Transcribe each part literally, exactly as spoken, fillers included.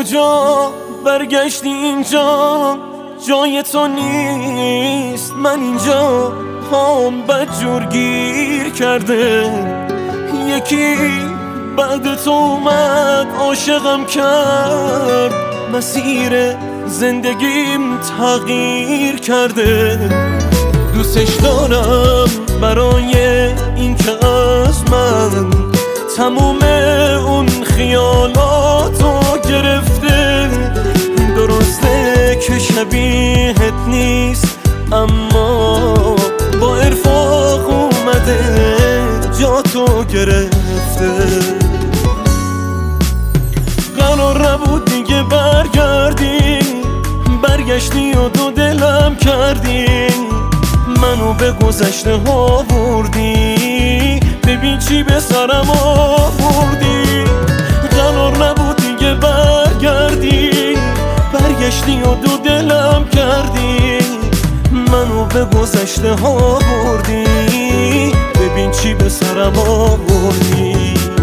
کجا برگشتی اینجا؟ جای تو نیست، من اینجا پام بدجور گیر کرده. یکی بعد تو اومد عاشقم کرد، مسیر زندگیم تغییر کرده. دوستش دارم برای این که از من تموم اون خیالاتو گرفته. درسته که شبیهت نیست، اما با ارفاق اومده جا تو گرفته. قرار نبود دیگه برگردی، برگشتی و دو دلم کردی. منو به گذشته ها بردی، ببین چی به سرم آوردی. قرار نبود دیگه برگردی، برگشتی و دو دلم کردی. منو به گذشته ها بردی، ببین چی به سرم آوردی.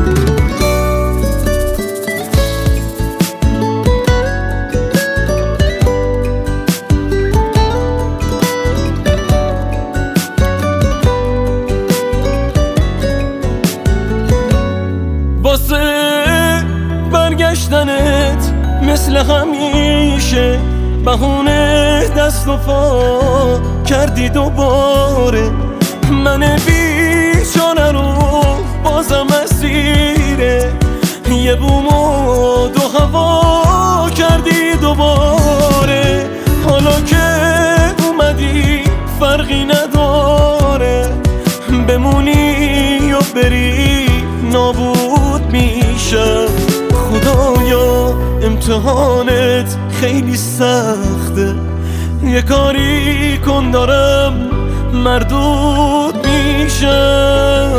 واسه برگشتنت مثل همیشه بهونه دست و پا کردی دوباره. من بیچاره رو بازم اسیره یه بوم و دو هوا کردی دوباره. حالا که اومدی فرقی نداره، بمونی یا بری نابود میشم. خدایا امتحانت خیلی سخته، یه کاری کن دارم مردود میشم.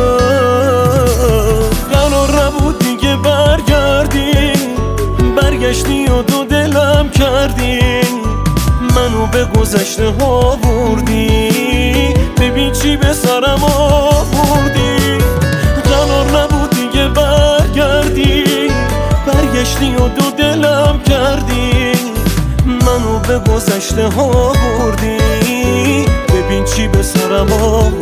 قرار نبود دیگه برگردی، برگشتی و دو دلم کردی. منو به گذشته ها بردی، ببین چی به سرم آوردی. قرار نبود دیگه برگردی، برگشتی و دو دلم کردی. منو به گذشته ها بردی، ببین چی به سرم آوردی.